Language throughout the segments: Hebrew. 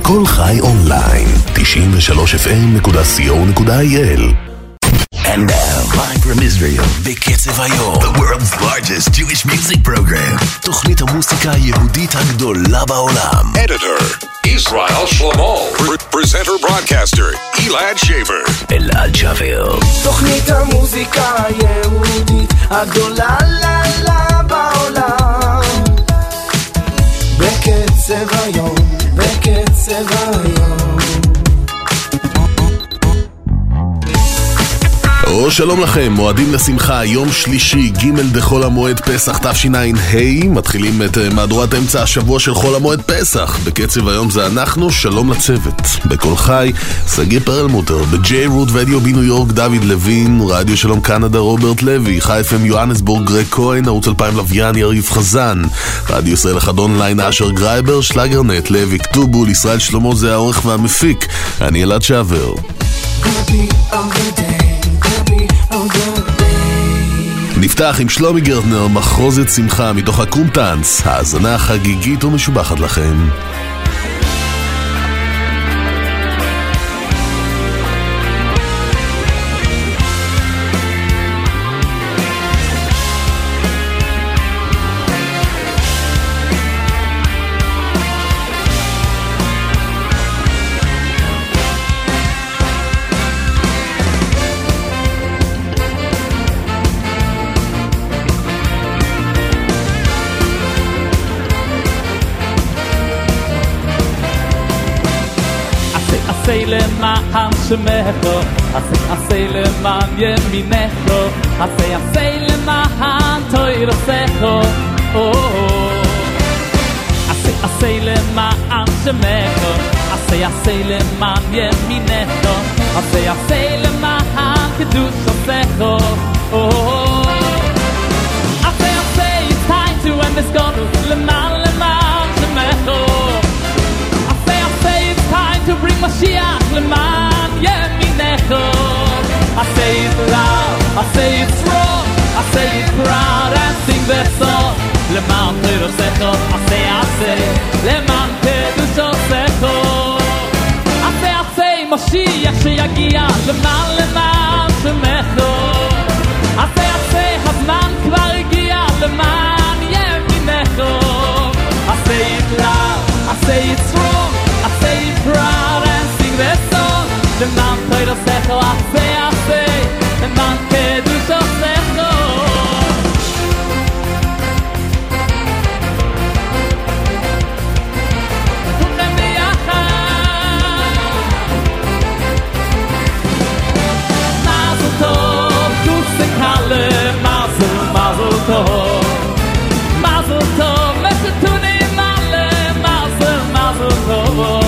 בכל חי אונליין, 93fm.co.il. And now, live from Israel, בקצב היום, the world's largest Jewish music program. תוכנית המוסיקה היהודית הגדולה בעולם. Editor, Israel Shlomo. Presenter broadcaster, Elad Shaver. אלעד שבר. תוכנית המוסיקה היהודית הגדולה בעולם. בקצב היום, בקצב היום. או שלום לכם, מועדים לשמחה, יום שלישי, ג' דחול המועד פסח תשע"ה, מתחילים את מהדורת אמצע השבוע של חול המועד פסח. בקצב היום זה אנחנו, שלום לצוות. בכל חי, סגי פרלמוטר, בג'יי רות רדיו בניו יורק דוד לוין, רדיו שלום קנדה רוברט לוי, חי FM יוהנסבורג גרג כהן, ערוץ 2000 לוויין יריב חזן, רדיו ישראל אחד אונליין אשר גרייבר, שלגרנט, לוי כתובול, ישראל שלמה זה העורך והמפיק, אני אלעד שעבר. נפתח עם שלומי גרטנר, מחרוזת שמחה מתוך הקומטנס, האזנה חגיגית ומשובחת לכם. למען שמך, עשה למען ימינך, עשה למען תוירסך, עשה למען שמך, עשה למען ימינך, עשה למען קדושתך, it's time to end this God למען שמך, to bring Mashiach leman yeminecho. I say it loud, I say it strong, I say it proud and sing that song. Leman kedushecho, I say leman kedushecho. I say Mashiach sheyagia leman shemecho. I say hazman kvar hagia leman yeminecho. I say it loud, I say it strong, I say it proud and sing that song. The man played a settle, I say, the man can do so settle. Mazel tov, Kusik Halle, Mazel tov, Mazel tov, Meshetuni Malle, Mazel tov.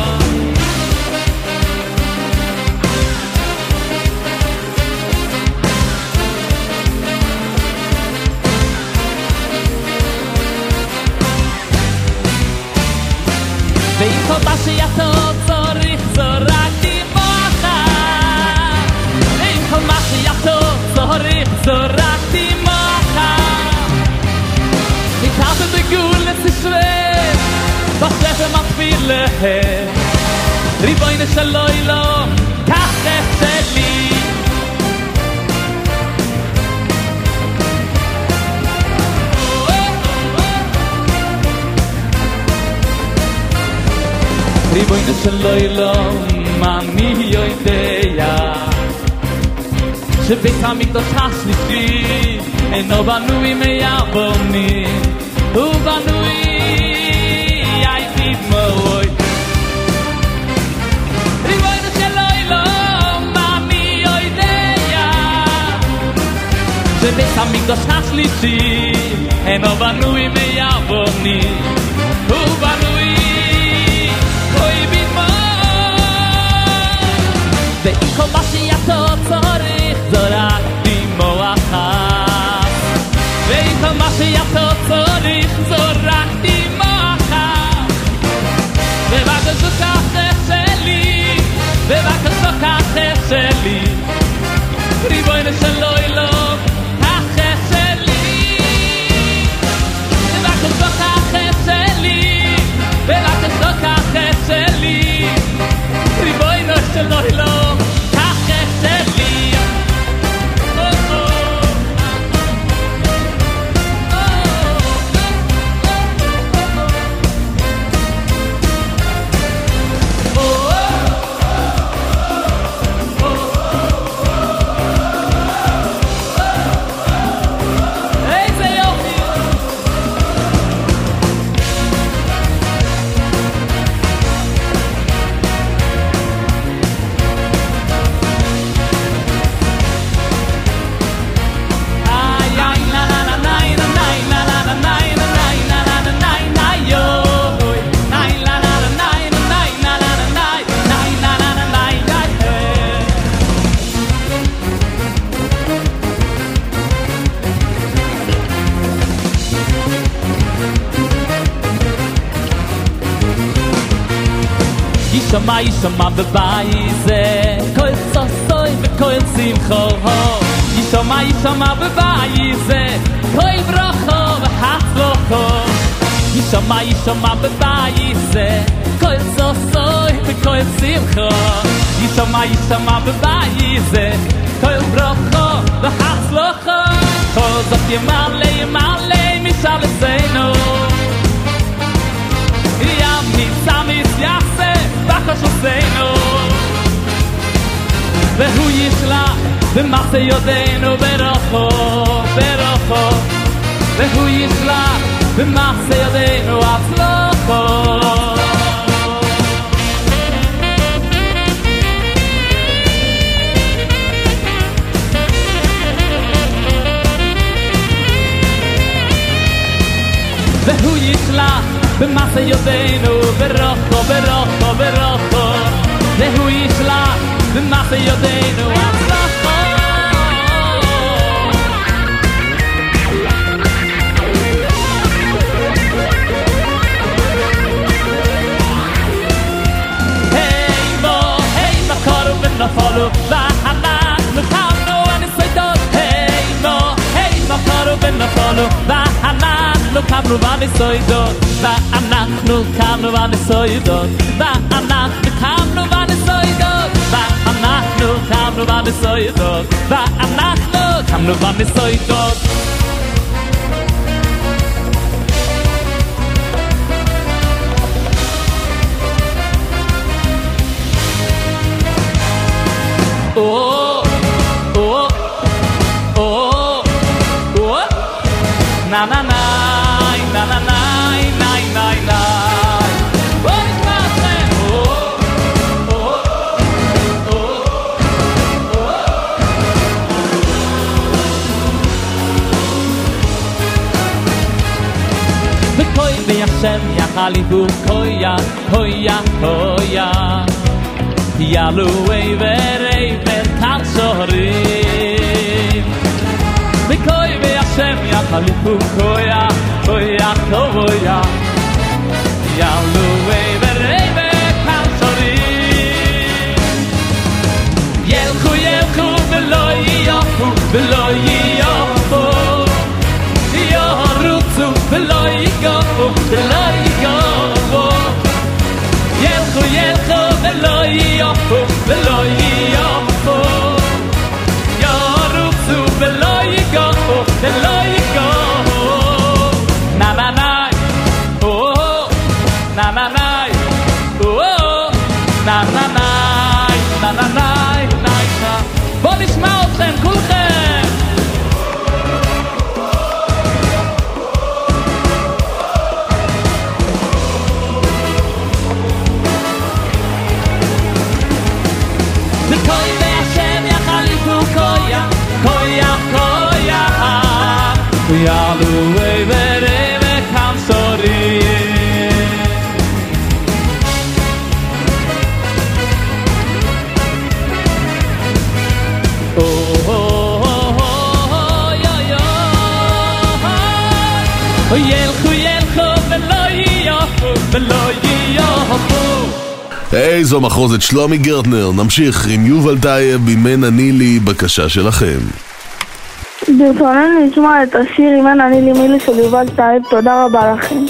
ואם כל מה שיעשו צריך זורק דמעה, ואם כל מה שיעשו צריך זורק דמעה, ניתנת בגול לסישווה בספר מתפיל להם ריבוינו שלוי לו כך שלי ריבוינו שלוי לו מני יודע שבית המקדש השלישי אינו בנוי מיבונים הוא בנוי הייתי מוי ריבוינו שלוי לו מני יודע שבית המקדש השלישי אינו בנוי מיבונים הוא בנוי כוי בימוי ואם כל מה שיעשו צריך זורק דמעה אחת ואם כל מה שיעשו צריך זורק דמעה אחת ובקשו ככה שלי ובקשו ככה שלי ריבוינו שלוי לו ככה שלי ובקשו ככה שלי ישמע בבייזה כל סוסוי וכל שמחו ישמע בבייזה כל ברוכו והצלוחו ישמע בבייזה כל סוסוי וכל שמחו ישמע בבייזה כל ברוכו והצלוחו כל זאת ימלא משל אצלנו סמיס יעשה בחשוסנו והוא ישלח במעשה יודינו ברוחו והוא ישלח במעשה יודינו הצלוחו והוא ישלח במעשה יודינו ברוחו והוא ישלח במעשה יודינו הצלחו היי מה קורו ונפלו ואנחנו קמנו הניסוידות היי מה קורו ונפלו ואנחנו קמנו בניסוידות ואנחנו קמנו בניסוידות ואנחנו קמנו בניסוידות ואנחנו קמנו בניסוידות ואנחנו קמנו בניסוידות na na na na na na na na na oh it's my friend oh oh oh Bekoi be Hashem ya Halibu koya koya koya Yalu verei verkan shorim Bekoi be Hashem ya Halibu koya koya koya Yalu verei verkan shorim Yelchu yelchu velo yafu Yorutzu velo yigafu Yelchu velo yafu Yorutzu velo yigafu Na na na oh na na na oh na na na na na na na בוא נשמע אתכם כולכם וכוי והשם יחליפו קויה קויה קויה ויעלו עברי וכמסורים איזו מחרוזת שלומי גרטנר. נמשיך עם יובל טייב אם אני לי בקשה שלכם. ברצוננו לשמוע את השיר אם אני לי מילי של יובל טייב. תודה רבה לכם.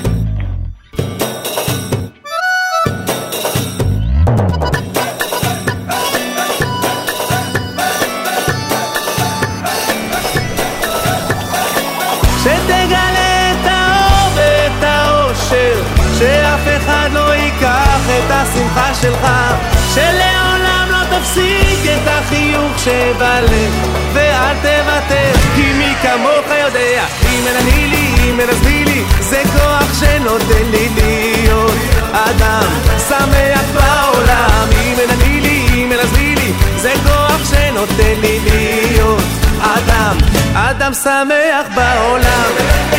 שתגלה את האור ואת האושר, שאף אחד לא ייקח את השמחה שלך, שלעולם לא תפסיק את החיוך שבלב, ואל תוותר, כי מי כמוך יודע, אם אין אני לי, אם אין עזבי לי, זה כוח שנותן לי להיות אדם שמח בעולם. אם אין אני לי, אם אין עזבי לי, זה כוח שנותן לי להיות אדם שמח בעולם.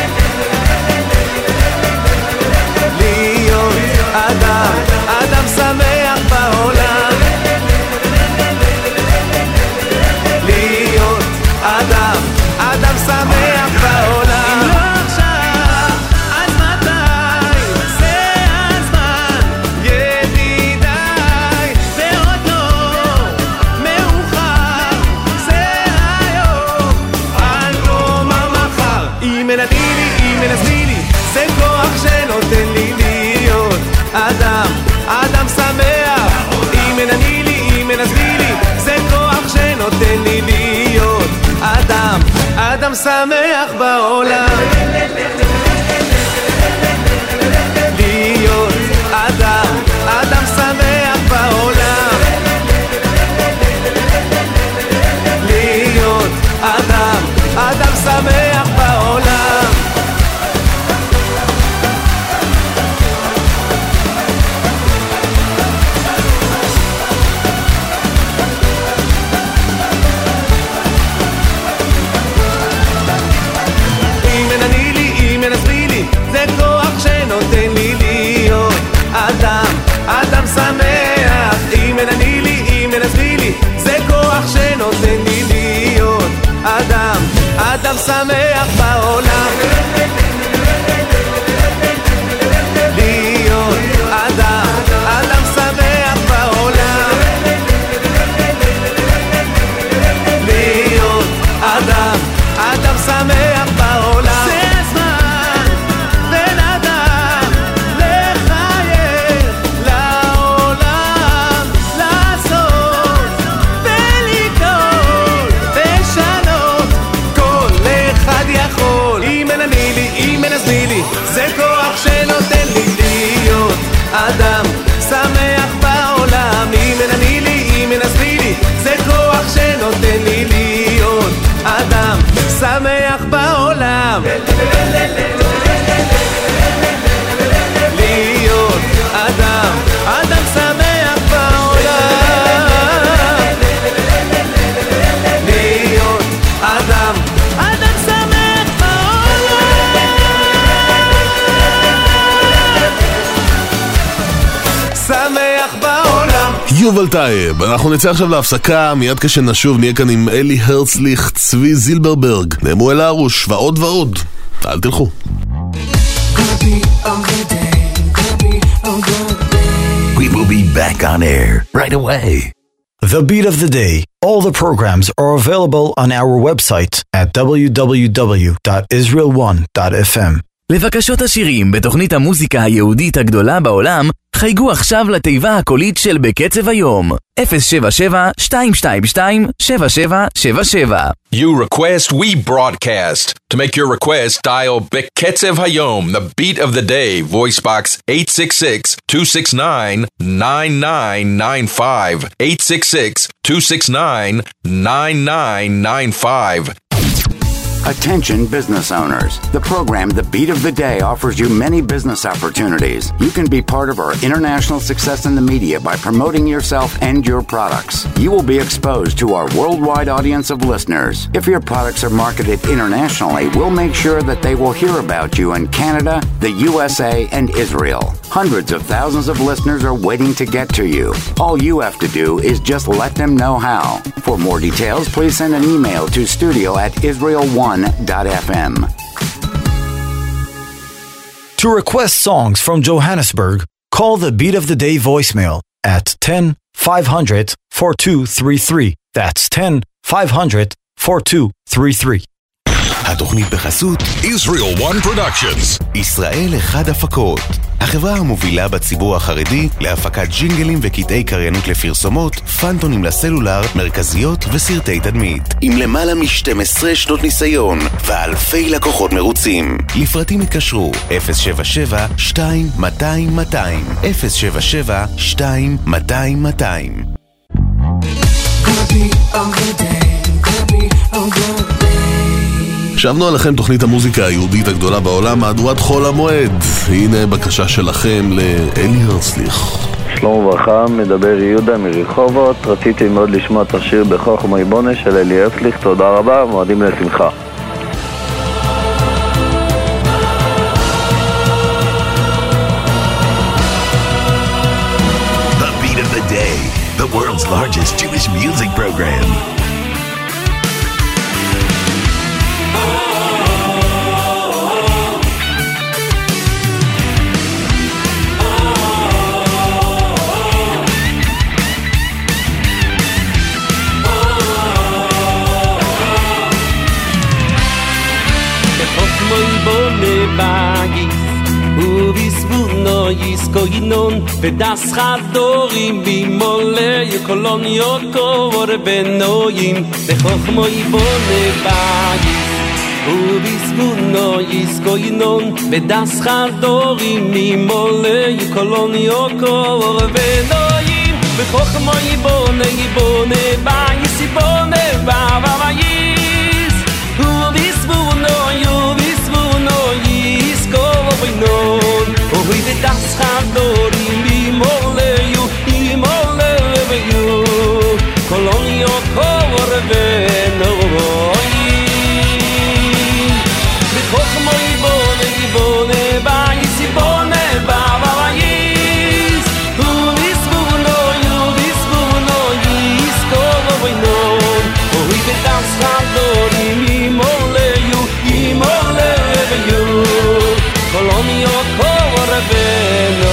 להיות אדם שמח בעולם. להיות אדם שמח בעולם. אם לא עכשיו, אז מתי? זה הזמן, ידידי. אדם שמח. אם אין אני לי, אם אין עזבי לי, זה כוח שנותן לי להיות אדם שמח בעולם. להיות אדם שמח בעולם. להיות אדם שמח בעולם. אם אין אני לי, אם אין עזבי לי, זה כוח שנותן לי להיות אדם שמח. אם אין אני לי, אם אין עזבי לי, זה כוח שנותן לי להיות אדם שמח בעולם. להיות אדם שמח בעולם. להיות אדם שמח בעולם. זה הזמן בן אדם לחייך לעולם, לעשות ולגדול ושנות, כל אחד יכול. אם אין אני לי, אם אין עזבי לי, זה כוח שנותן לי להיות אדם שמח בעולם. אם אין אני לי, אם אין עזבי לי, זה כוח שנותן לי להיות אדם שמח בעולם. להיות אדם שמח בעולם. להיות אדם שמח בעולם. שמח בעולם. יובל טייב, אנחנו נצא עכשיו להפסקה, מיד כשנשוב נהיה כאן עם אלי הרצליך, צבי זילברברג, נמואל הרוש ועוד ועוד. אל תלכו. We will be back on air right away. The Beat of the Day. All the programs are available on our website at www.israel1.fm. לבקשות השירים בתוכנית המוזיקה היהודית הגדולה בעולם, חייגו עכשיו לתיבה הקולית של בקצב היום. 077-222-7777. You request, we broadcast. To make your request, dial Beketzev Hayom, the beat of the day, voice box 866-269-9995. 866-269-9995. Attention business owners. The program The Beat of the Day offers you many business opportunities. You can be part of our international success in the media by promoting yourself and your products. You will be exposed to our worldwide audience of listeners. If your products are marketed internationally, we'll make sure that they will hear about you in Canada, the USA, and Israel. Hundreds of thousands of listeners are waiting to get to you. All you have to do is just let them know how. For more details, please send an email to studio@israel1.fm. To request songs from Johannesburg, call the Beat of the Day voicemail at 10-500-4233. That's 10-500-4233. התוכנית בחסות Israel One Productions. ישראל אחד הפקות, החברה המובילה בציבור החרדי להפקת ג'ינגלים וקטעי קריינות לפרסומות, פנטונים לסלולר, מרכזיות וסרטי תדמית. עם למעלה מ-12 שנות ניסיון ואלפי לקוחות מרוצים. לפרטים התקשרו 077-200-200 077-200-200. שבנו עליכם תוכנית המוזיקה היהודית הגדולה בעולם, מהדורת חול המועד. הנה בקשה שלכם לאלי הרצליך. שלום וברכה, מדבר יהודה מרחובות. רציתי מאוד לשמוע את השיר בכוח ומייבונה של אלי הרצליך. תודה רבה, מועדים לשמחה. The Beat of the Day, the world's largest Jewish music program. Bagis, ubis vudno yis iskoinon vedas chadorim bimole kolon yokor benoim bechokmo ibone bayis ubisbuno iskoinon vedas chadorim bimole kolon yokor benoim bechokmo ibone bayis ibone bayis ubisbuno non oh we das chadorim bimoleyu bimoleyu kolonio korveno bechokmo ibone bayis ibone bayis ubisbuno iskovoinon oh we das chadorim bimoleyu bimoleyu kolonio korveno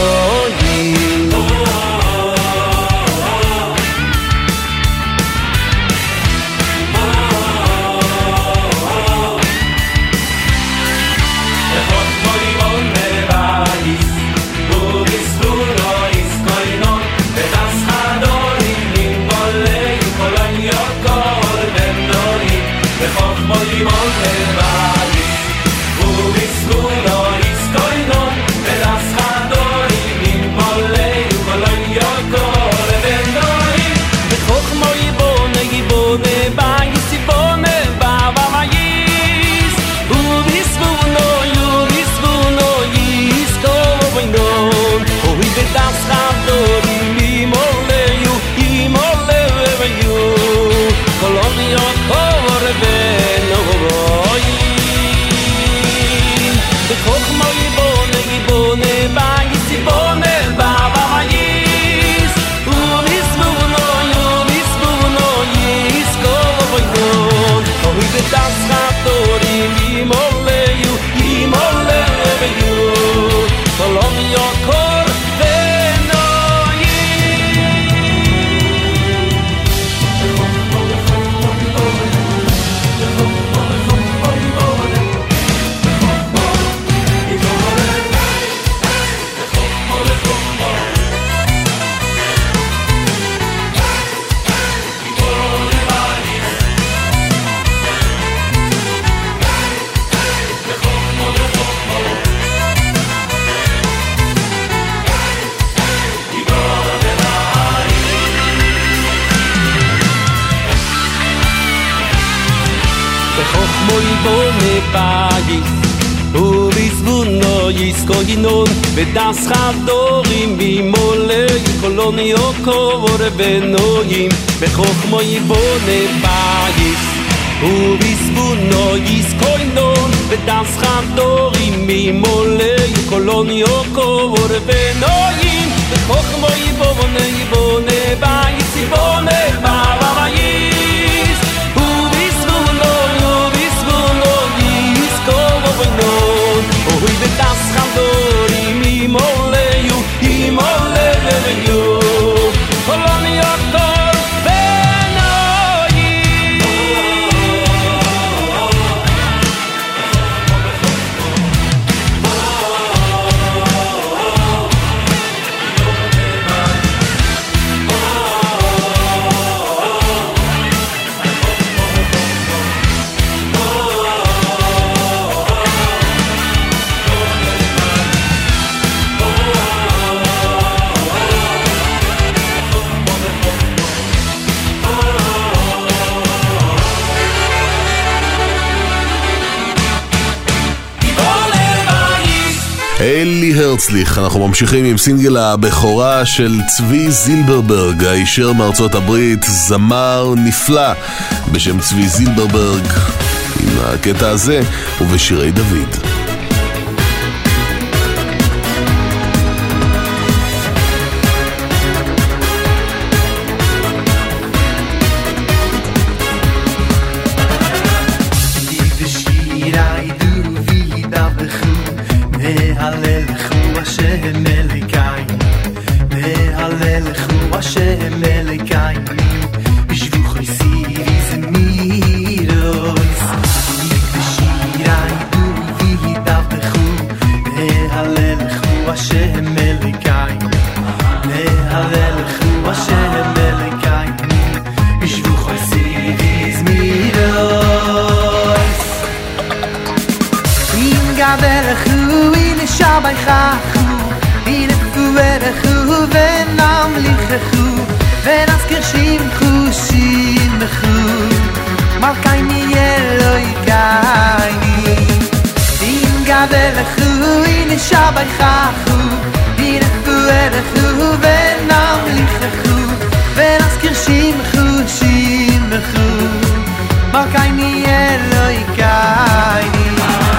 iskoinon vedas chadorim bimole kolonio korvenoim bechokmo ibone bayis ubisbuno iskoinon vedas chadorim bimole kolonio korvenoim bechokmo ibone bayis ibone bayis ubisbuno iskoinon oh we das chadorim bimoleyu bimoleyu kolonio אלי הרצליך. אנחנו ממשיכים עם סינגל הבכורה של צבי זילברברג, הישר מארצות הברית, זמר נפלא בשם צבי זילברברג, עם הקטע הזה ובשירי דוד. Wie ונזכיר שמחו שמחו מלכני אלוהי קייני אם גדלכו הנה שבייכו הנה פוארכו ונמליככו ונזכיר שמחו שמחו מלכני אלוהי קייני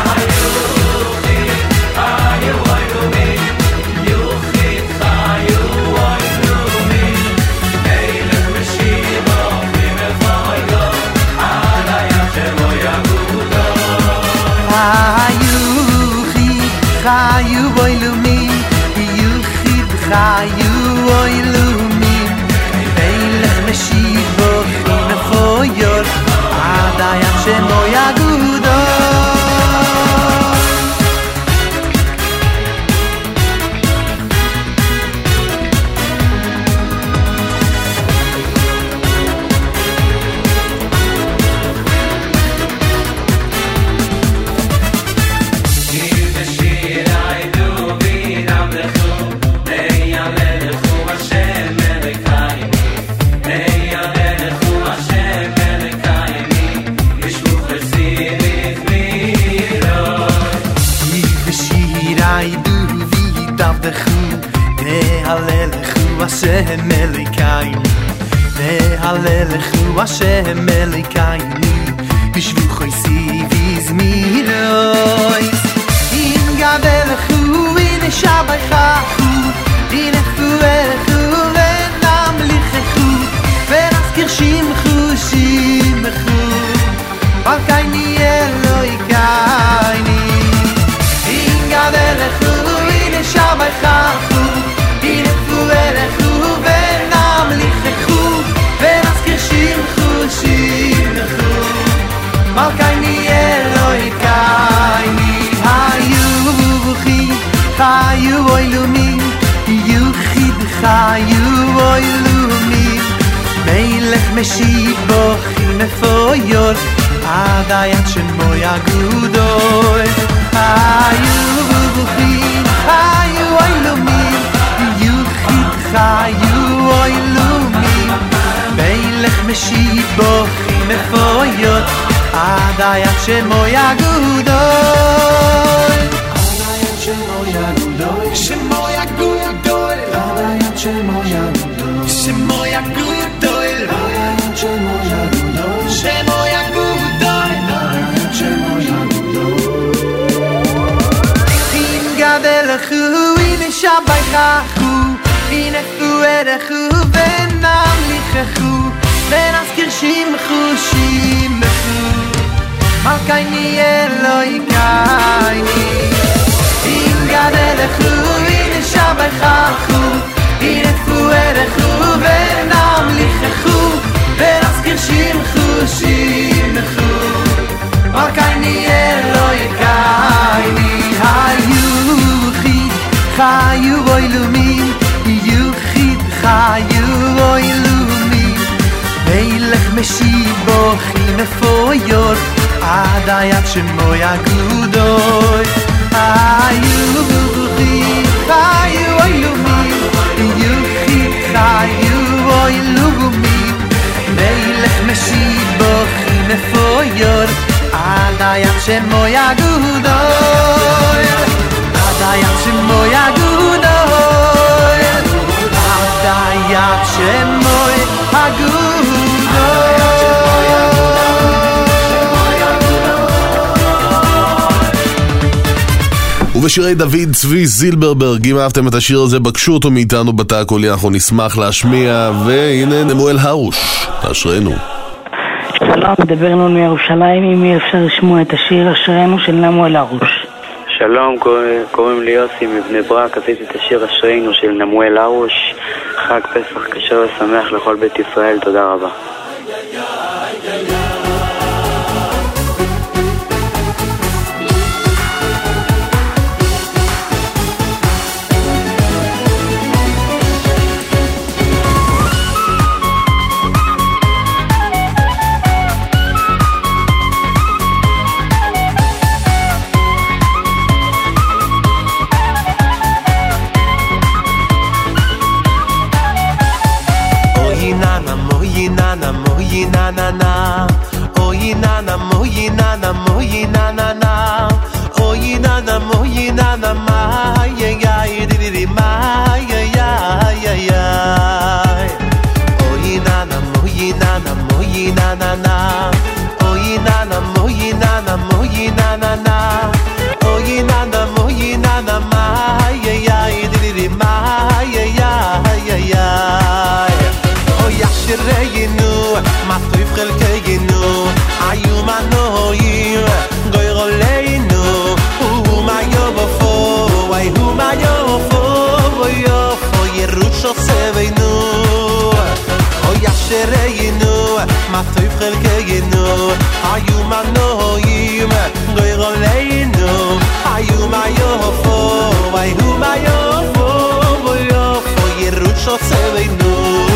חיו אילומים, יחיד חיו אילומים מלך משיב בוכים מחויות עד הים שמו יגודו Hashem Elokeinu Nehalelechu Hashem Elokeinu Yishvu chosi v'zmirois In gadelechu in shabaychachu In efuerechu v'namlichechu V'nazkir shimchu shimchu Malkeini Elokeinu In gadelechu in shabaychachu In efuerechu ונמליככו ונזכיר שמחו שמחו מלכני אלוהי קייני חיו אילומים יחיד חיו אילומים מלך משיב בוכים מפויות עד היד שמו יגודוי חיו אילומים חיו אילומים מלך משיב בוכים מפויות עד היד שמו יגודוי עד היד שמו יגודוי שמו יגודוי עד היד שמו יגודוי שמו יגודוי עד היד שמו יגודוי שמו יגודוי עד היד שמו יגודוי אם גדלכו הנה שבייכו הנה פוארכו ונמליככו ונזכיר שמחו שמחו מלכני אלוהי קייני אם גדלכו הנה שבייכו הנה פוארכו ונמליככו ונזכיר שמחו שמחו מלכני אלוהי קייני חיו אילומים יחיד חיו אילומים מלך משיב בוכים מפויות עד היד שמו יגודוי חיו אילומים יחיד חיו אילומים מלך משיב בוכים מפויות עד היד שמו יגודוי עד היד שמו יגודוי יד שמוי הגודוי ובשירי דוד צבי זילברברג, אם אהבתם את השיר הזה בקשו אותו מאיתנו בתא הקולי, אנחנו נשמח להשמיע. והנה נמואל הרוש, אשרנו. שלום, מדבר לנו מירושלים, אם יהיה אפשר לשמוע את השיר אשרנו של נמואל הרוש. שלום, קוראים לי יוסי מבני ברק, עשיתי את השיר אשרנו של נמואל הרוש. חג פסח כשר ושמח לכל בית ישראל, תודה רבה. חלקנו היו מנועים גוירולנו ומה יופו ומה יופו ויופו ירושו סבינו אוי אשריינו מה טוב חלקנו היו מנועים גוירולנו היו מה יופו ומה יופו ויופו ירושו סבינו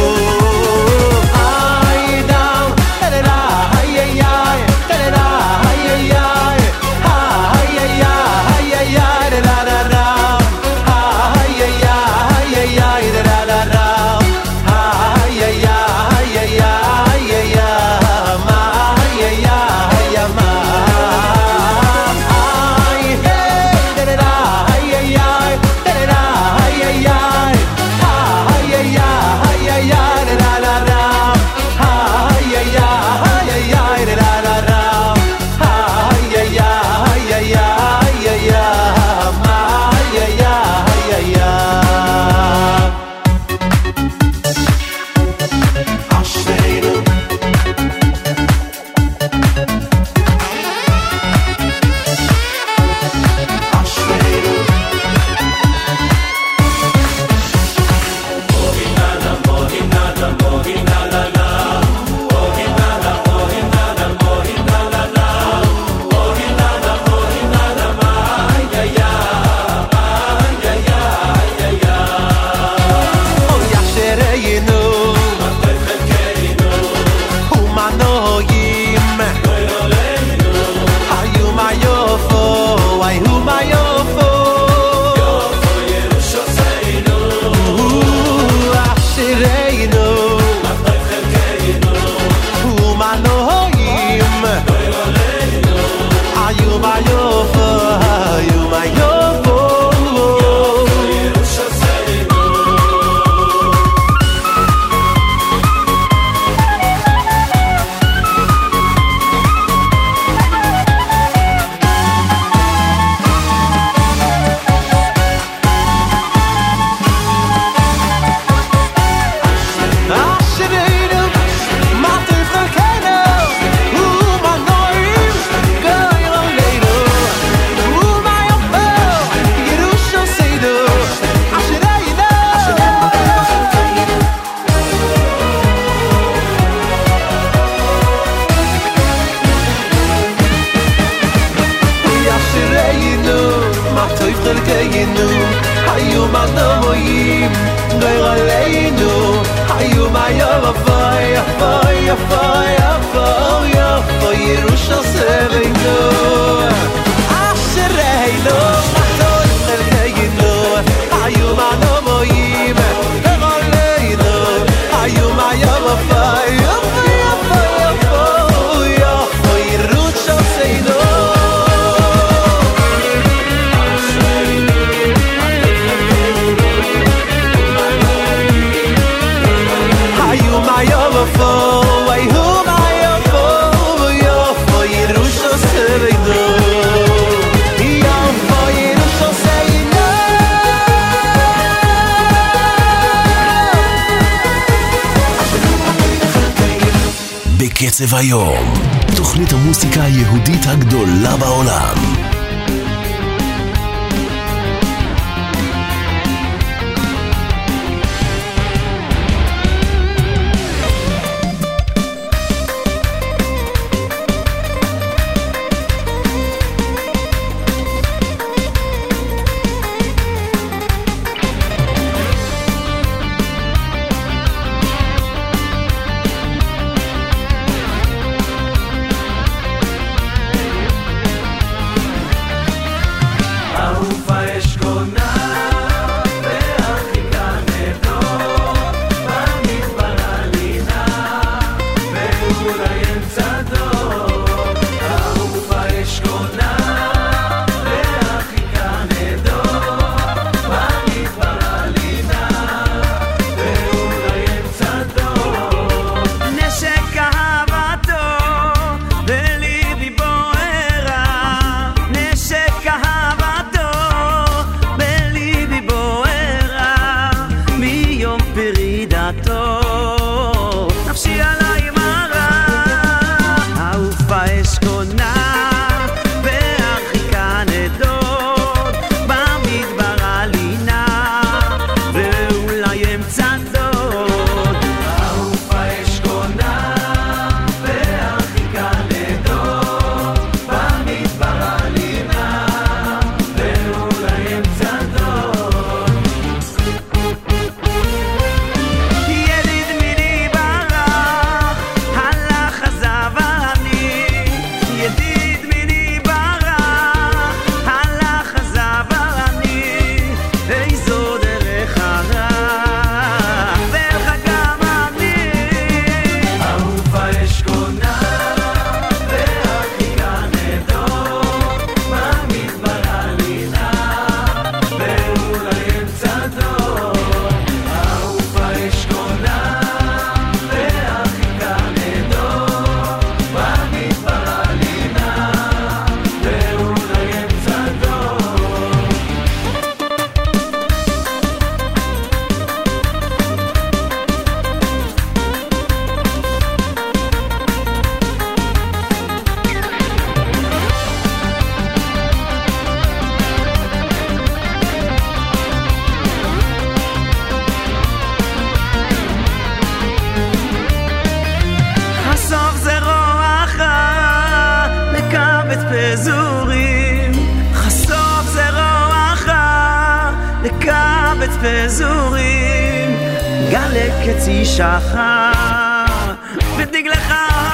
בקצב היום, תוכנית המוסיקה היהודית הגדולה בעולם. פרידתו נפשי עליי מרה פזורים גלי קצי שחר ודגלך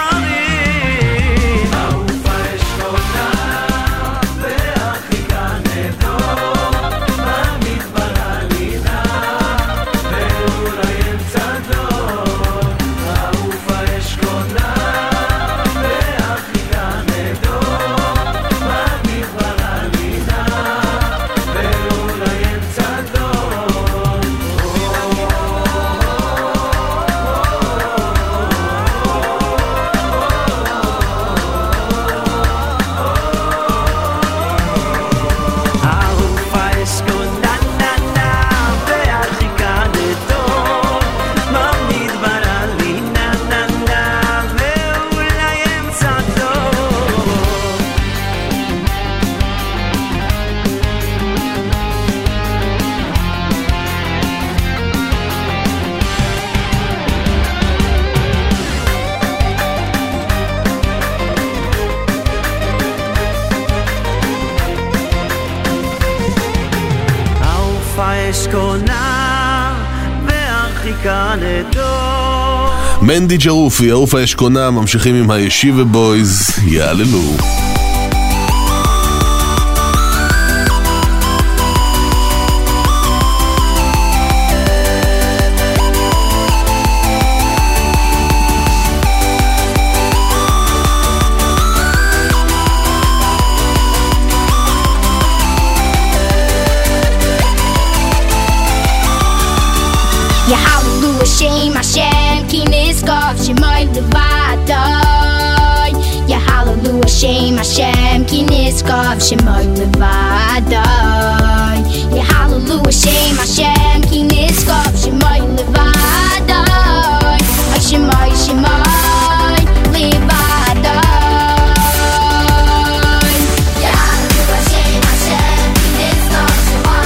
הרים אהובה אשכונה והרחיקה נדור במדבר עלינה ואולי אמצע דור אהובה אשכונה והרחיקה נדור במדבר עלינה ואולי אמצע דור אשכונה והרחיקה נדור מנדי ג'רופי, אהובה אשכונה, ממשיכים עם הישיבה בויז, יעללו. Hashem Hashem ki niskov shemoy levadai Ya hallelujah Hashem Hashem ki niskov shemoy levadai Ya hallelujah Hashem Hashem ki niskov shemoy levadai Ay shemoy shemoy levadai Ya hallelujah Hashem Hashem ki niskov shemoy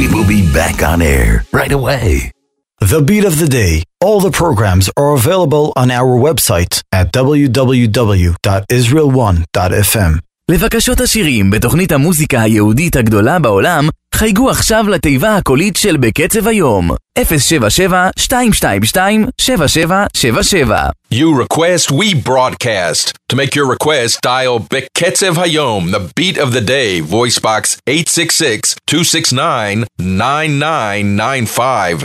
We will be back on air right away. The Beat of the Day. All the programs are available on our website at www.israel1.fm. לבקשות השירים בתוכנית המוזיקה היהודית הגדולה בעולם, חייגו עכשיו לתיבה הקולית של בקצב היום. 077-222-7777. You request, we broadcast. To make your request, dial Beketzev Hayom, the beat of the day, voice box 866-269-9995.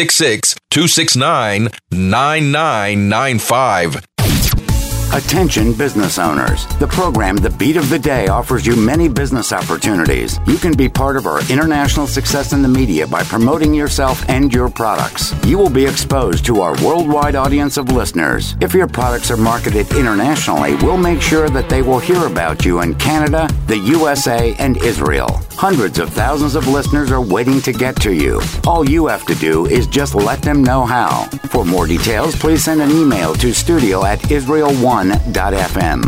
866-269-9995. Attention business owners. The program The Beat of the Day offers you many business opportunities. You can be part of our international success in the media by promoting yourself and your products. You will be exposed to our worldwide audience of listeners. If your products are marketed internationally, we'll make sure that they will hear about you in Canada, the USA, and Israel. Hundreds of thousands of listeners are waiting to get to you. All you have to do is just let them know how. For more details, please send an email to studio@israel1.fm.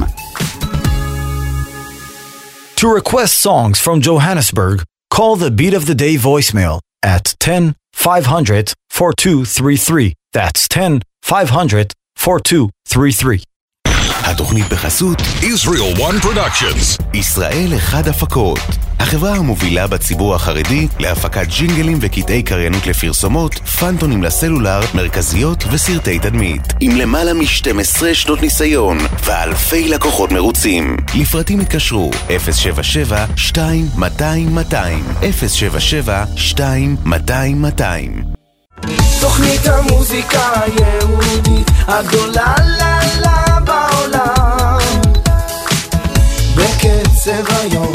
To request songs from Johannesburg, call the Beat of the Day voicemail at 10-500-4233. That's 10-500-4233. התוכנית בחסות Israel One Productions. ישראל אחד הפקות. החברה המובילה בציבור החרדי להפקת ג'ינגלים וקטעי קריינות לפרסומות, פנטונים לסלולר, מרכזיות וסרטי תדמית. עם למעלה מ-12 שנות ניסיון ואלפי לקוחות מרוצים. לפרטים התקשרו 077-200-200 077-200-200. תוכנית המוזיקה היהודית הגדולה לה בעולם בקצב היום.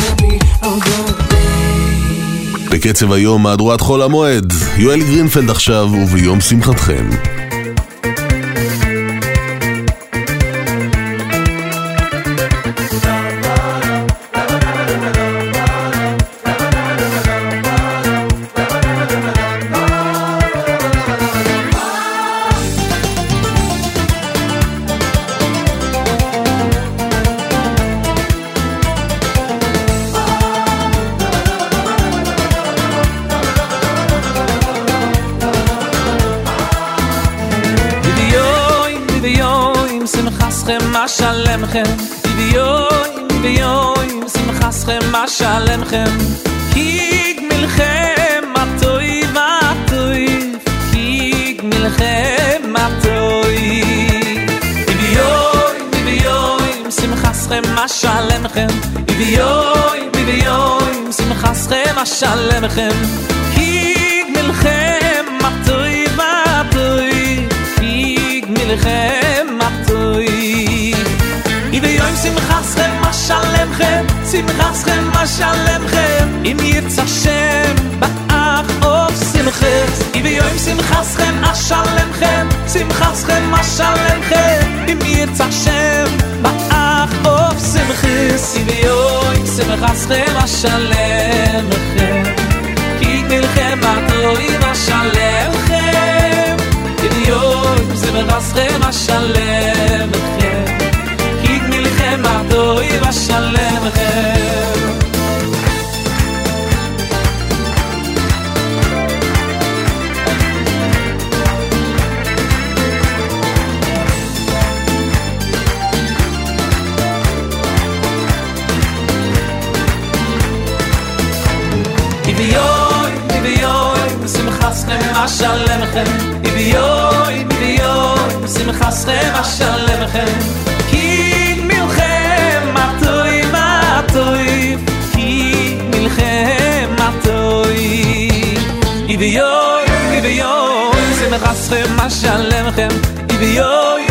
בקצב היום מהדורת חול המועד. יואל גרינפלד עכשיו וביום שמחתכם. שלמכם ביום שמחסכם מה שלמכם קיג מלכם מטוי מטוי קיג מלכם מטוי ביום שמחסכם מה שלמכם ביום שמחסכם מה שלמכם קיג מלכם מטוי מטוי קיג מלכם מטוי ביום שמחסכם מה שלמכם שמחסכם מה שלמכם אם ירצה שם באח אוף שמחס ביום שמחסכם מה שלמכם שמחסכם מה שלמכם אם ירצה שם באח אוף שמחס ביום שמחסכם מה שלמכם כי מלכם מטוי מה שלמכם ביום שמחסכם מה שלמכם מטוי ושלמכם ביום שמחסכם מה שלמכם ביום שמחסכם מה שלמכם ביום שמחסכם מה שלמכם ביום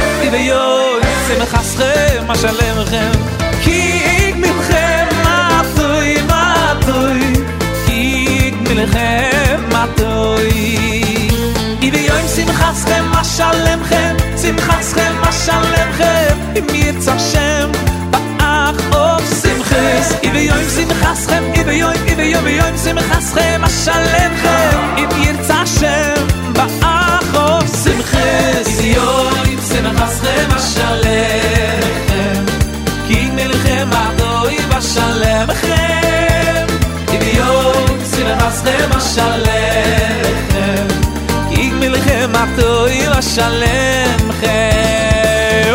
שמחסכם מה שלמכם כי מלכם מטוי מטוי כי מלכם מטוי ביום שמחסכם מה שלמכם שמחסכם מה שלמכם אם ירצה שם באח אוף שמחס ביום שמחסכם ביום שמחסכם מה שלמכם אם ירצה שם באח אוף שמחס ביום שמחסכם מה שלמכם כי מלכם מטוי בשלמכם ביום שמחסכם השם השלם לכם יגמל לכם הטוב השלם לכם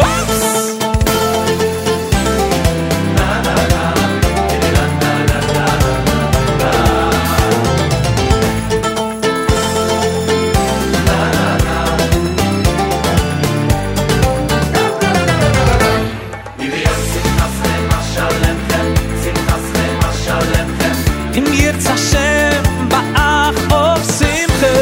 אם ירצה השם באח אוף שמחה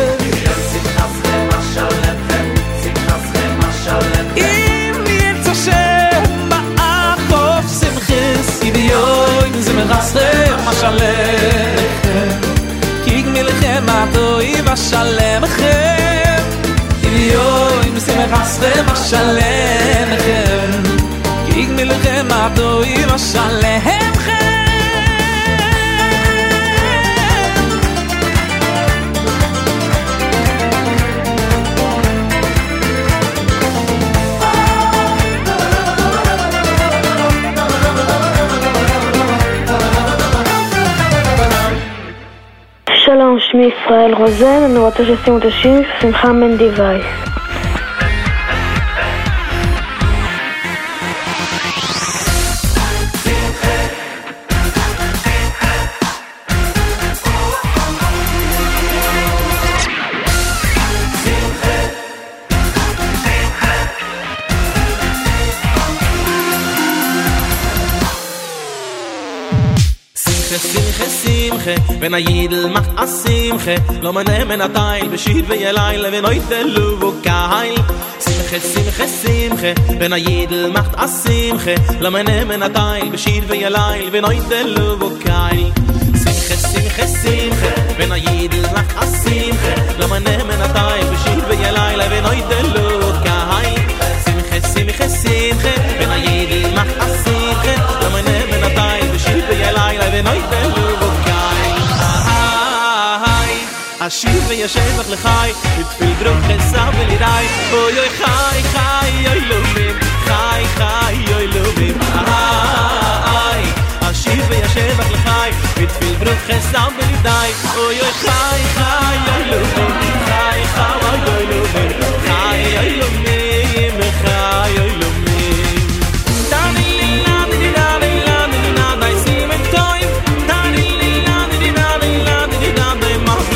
אם ירצה השם באח אוף שמחה סיביון זה מרסתם השלם כי יגמל לכם הטוב השלם לכם סיביון זה מרסתם השלם לכם כי יגמל לכם הטוב השלם לכם שלום, שמי ישראל רוזן, אני רוצה ששימו את השיר שמחה מנדי וייס. wenn jedel macht asimche lo man nehmen a teil beschid we leile wenn heute luvo kein simche wenn jedel macht asimche lo man nehmen a teil beschid we leile wenn heute luvo kein simche wenn jedel macht asimche lo man nehmen a teil beschid we leile wenn heute luvo kein simche wenn jedel macht asimche lo man nehmen a teil beschid we leile wenn heute luvo השיר וישבח לחי בתפיל ברוך חסר ולידי אוי אוי חי חי אוי לובים חי חי אוי לובים השיר וישבח לחי בתפיל ברוך חסר ולידי אוי אוי חי חי אוי לובים חי חי אוי לובים חי אוי לובים חי אוי לובים תני לי נדי נדי נדי נדי סימן טועים תני לי נדי נדי נדי נדי מחזור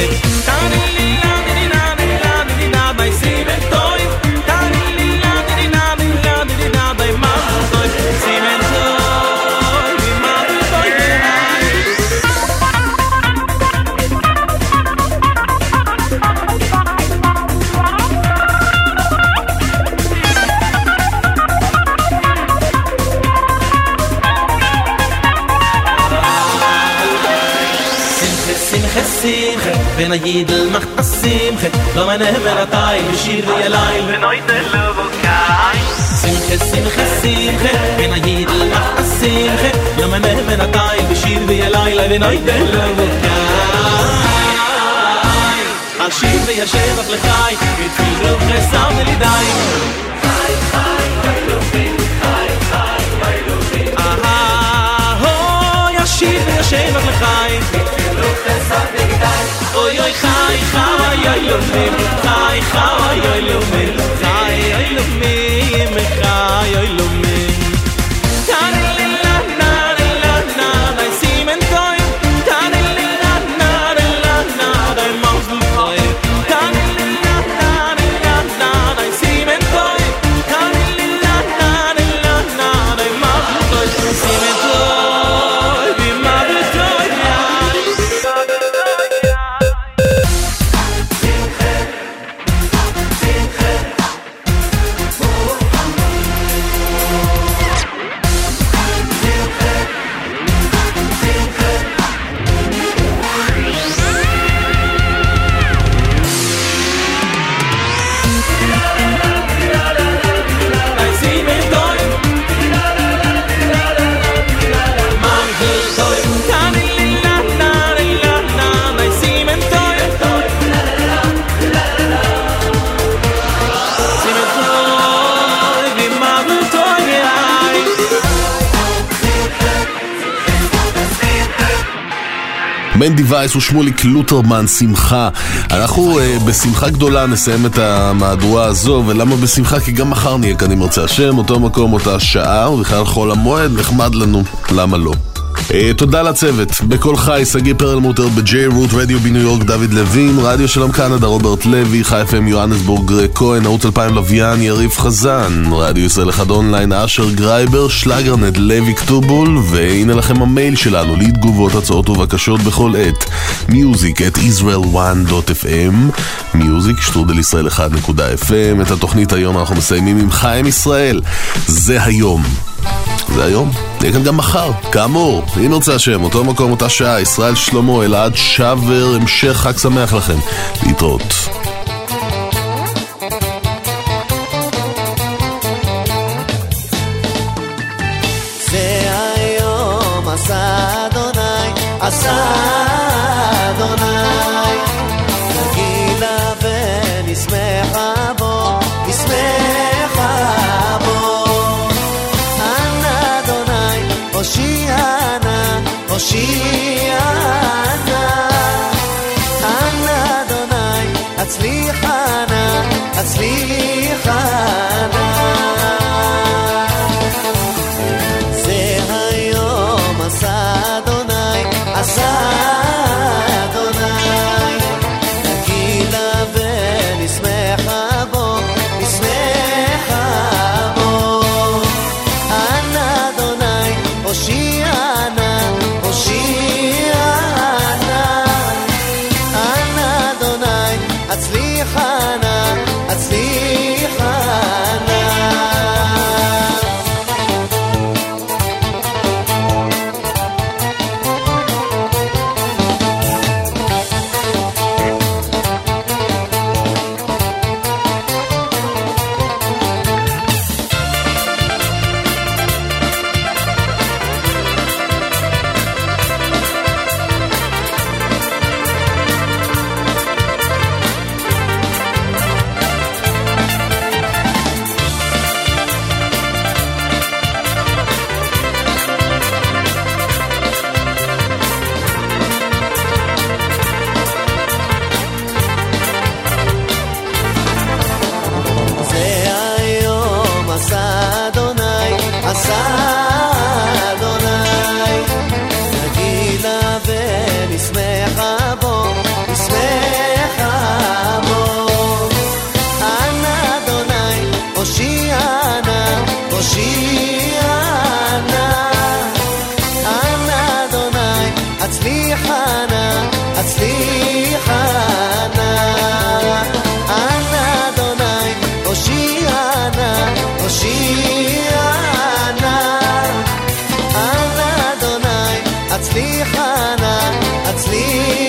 wenn jedel macht asimche lo man nehmen a teil beschid we leil wenn heute luvo kein simche wenn jedel macht asimche lo man nehmen a teil beschid we leil wenn heute luvo kein ashir ve yashevach lechai mit filrov chesam lidai chai chai vaylovim chai chai vaylovim ho yashir ve yashevach lechai mit filrov chesam lidai oy oy chai chai oy lomim chai chai oy lomim chai oy lomim chai oy lomim tani li la na la na na simen toy tani li la na la na na mouth boy tani li la na la na na simen toy מנדי וייס ושמוליק לוטרמן, שמחה. אנחנו בשמחה גדולה נסיים את המהדורה הזו. ולמה בשמחה? כי גם מחר נהיה כאן עם רצה השם, אותו מקום, אותה שעה, ובכלל חול המועד, נחמד לנו, למה לא? תודה לצוות, בכל חי, סגי פרלמוטר, בג'יי רוט רדיו בניו יורק, דוד לוין, רדיו שלום קנדה, רוברט לוי, חי FM יוהנסבורג, כהן, ערוץ 2000 לוויין, יריב חזן, רדיו ישראל אחד אונליין, אשר גרייבר, שלגרנט, לוי כתובול, והנה לכם המייל שלנו, להתגובות, הצעות ובקשות בכל עת, music@israel1.fm, music@israel1.fm. את התוכנית היום אנחנו מסיימים עם חיים ישראל, זה היום. זה היום, נהיה כאן גם מחר, כאמור, אם נרצה השם, אותו מקום, אותה שעה, ישראל שלמה, אלעד שבר, המשך חג שמח לכם, להתראות. זה היום עשה אדוני, עשה אדוני, נגילה ונשמחה בו, נשמחה בו. הושיענה, הושיענה, אנא אדוני, הצליחנה, הצליחנה. זה היום עשה אדוני, עשה אדוני, נגילה ונשמחה בו, נשמחה בו. אנא אדוני, הושיענה, הושיענה, אנא אדוני, הצליחנה, הצליחנה. הצליחנה, הצליחנה.